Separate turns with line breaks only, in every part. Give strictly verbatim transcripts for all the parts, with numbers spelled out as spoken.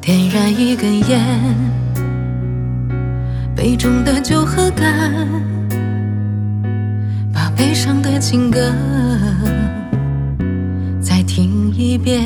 点燃一根烟，杯中的酒喝干，把悲伤的情歌再听一遍。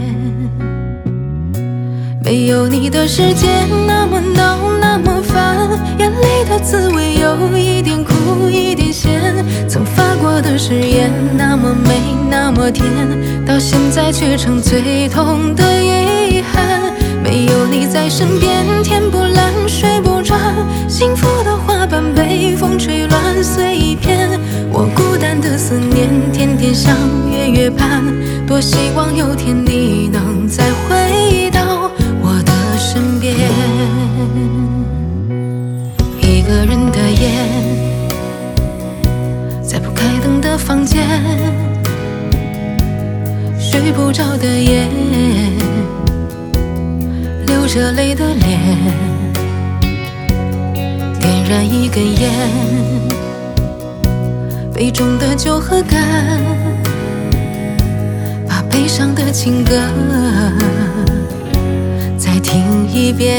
没有你的世界那么闹那么烦，眼里的滋味有一点苦一点咸，曾发过的誓言那么美那么甜，到现在却成最痛的遗憾。没有你在身边，天不蓝水不转，幸福的花瓣被风吹乱碎一片。我孤单的思念，天天想，月月盼，多希望有天你能再回到我的身边。一个人的夜，在不开灯的房间，睡不着的夜，流着泪的脸，点燃一根烟，杯中的酒喝干，把悲伤的情歌再听一遍。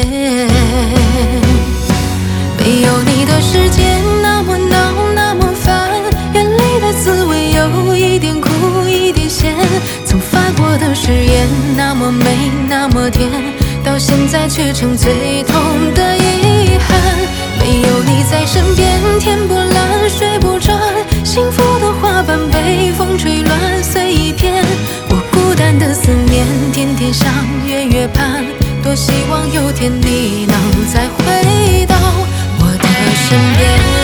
没有你的世界那么闹那么烦，眼里的滋味有一点苦一点咸，曾发过的誓言那么美那么甜，到现在却成最痛的遗憾。没有你在身边，天不蓝水不转，幸福的花瓣被风吹乱碎一片。我孤单的思念，天天想，月月盼，多希望有天你能再回到我的身边。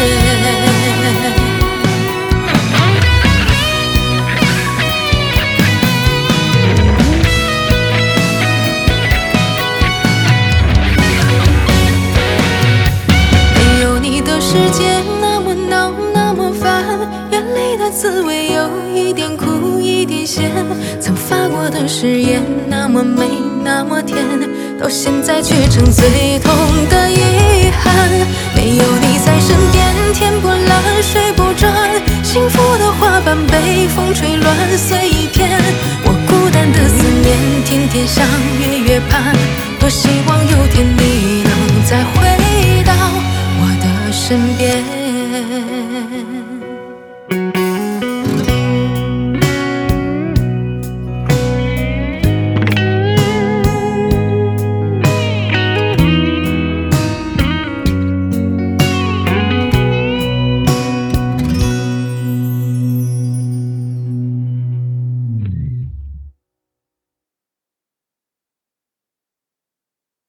世界那么闹那么烦，眼里的滋味有一点苦一点咸，曾发过的誓言那么美那么甜，到现在却成最痛的遗憾。没有你在身边，天不蓝水不转，幸福的花瓣被风吹乱碎一片。我孤单的思念，天天想，月月盼，多希望有天你能再回到我的身边。